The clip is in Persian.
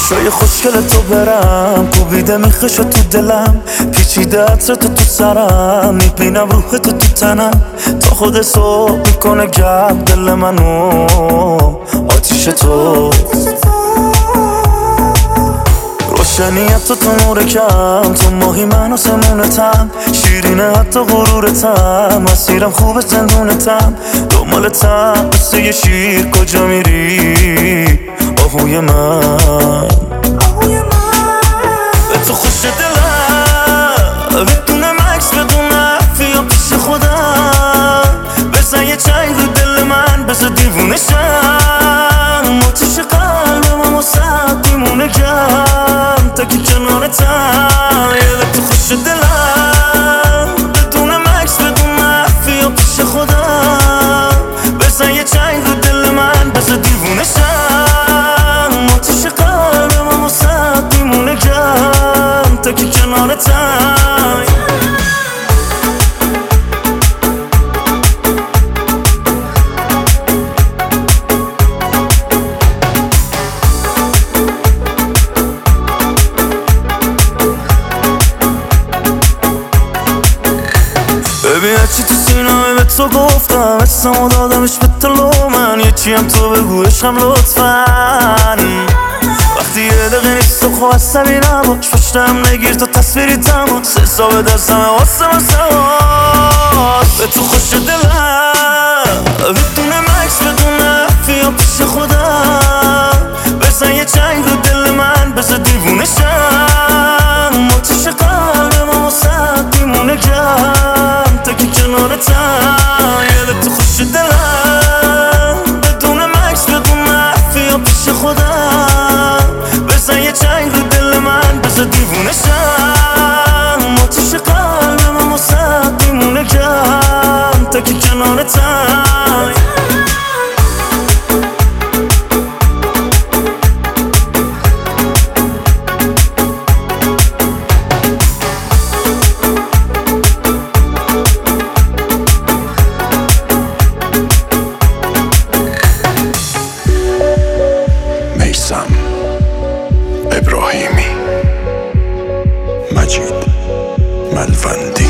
چشای خوشگل تو برم کوبیده میخش تو دلم، پیچیده عطر تو سرم، میبینم روح تو تنم، تا خود صبح میکنه گرم دل منو آتیش تو. روشنیت تو نور کم، تو ماهی من و سمونتم، شیرینه حتی غرورتم، مسیرم خوبه زندونتم، دنبالتم مثل یه شیر کجا میری آهوی من. به تو خوش دلم بدون مکس بدون حرفی پیش خودم، بزن یه چنگ رو دل من بزن دیوونه شم، آتیش قلبم واسه میمونه گرم تا که کنارتم. به تو خوش دلم بدون مکس بدون حرفی پیش خودم، بزن یه چنگ رو دل من بزن دیوونه شم، آتیش قلبم واسه میمونه گرم تا که کنارتم. ببین چی تو سینه‌ای به تو گفتم، اسمو دادمش به تلو من، یه چی هم تو بگو عشقم لطفاً. وقتی یه دقیقه نیست تو خواه عصبی نباش، پشتم نگیر تو تصویری تماس، حساب دستمه واسه من سواس. به تو خوش دلم بدون مکس بدون حرفی پیش خودم، بزن یه چنگ رو دل من بزن دیوونه شم، آتیش قلبم واسه میمونه گرم تا که کنارتم. به تو خوش دلم بدون مکس بدون حرفی پیش خودم، بزن یه چنگ رو دل من بزن دیوونه شم، آتیش قلبم واسه میمونه گرم تا که کنارتم. ابراهیمی، مجید ملوندی.